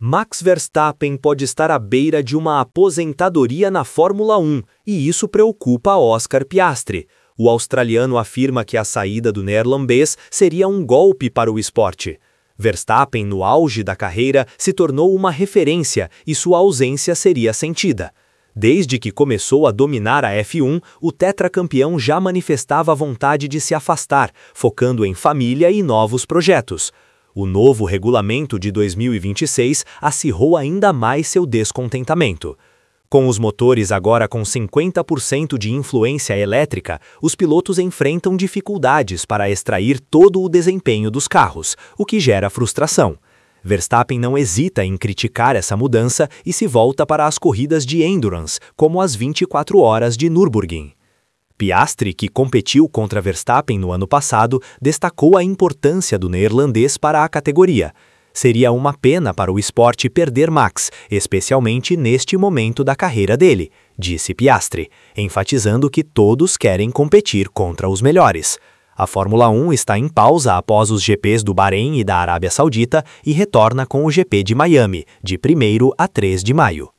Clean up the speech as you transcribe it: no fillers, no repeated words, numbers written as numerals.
Max Verstappen pode estar à beira de uma aposentadoria na Fórmula 1, e isso preocupa Oscar Piastri. O australiano afirma que a saída do neerlandês seria um golpe para o esporte. Verstappen, no auge da carreira, se tornou uma referência e sua ausência seria sentida. Desde que começou a dominar a F1, o tetracampeão já manifestava a vontade de se afastar, focando em família e novos projetos. O novo regulamento de 2026 acirrou ainda mais seu descontentamento. Com os motores agora com 50% de influência elétrica, os pilotos enfrentam dificuldades para extrair todo o desempenho dos carros, o que gera frustração. Verstappen não hesita em criticar essa mudança e se volta para as corridas de endurance, como as 24 horas de Nürburgring. Piastri, que competiu contra Verstappen no ano passado, destacou a importância do neerlandês para a categoria. Seria uma pena para o esporte perder Max, especialmente neste momento da carreira dele, disse Piastri, enfatizando que todos querem competir contra os melhores. A Fórmula 1 está em pausa após os GPs do Bahrein e da Arábia Saudita e retorna com o GP de Miami, de 1º a 3 de maio.